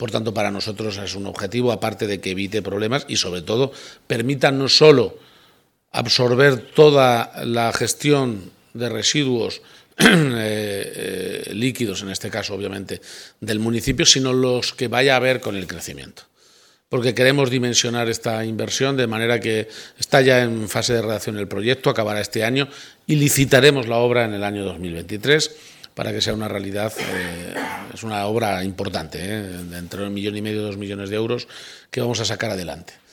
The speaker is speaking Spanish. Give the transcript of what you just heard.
Por tanto, para nosotros es un objetivo, aparte de que evite problemas y, sobre todo, permita no solo absorber toda la gestión de residuos líquidos, en este caso, obviamente, del municipio, sino los que vaya a haber con el crecimiento. Porque queremos dimensionar esta inversión de manera que está ya en fase de redacción el proyecto, acabará este año y licitaremos la obra en el año 2023 para que sea una realidad. Es una obra importante, entre 1,5 millones y 2 millones de euros que vamos a sacar adelante.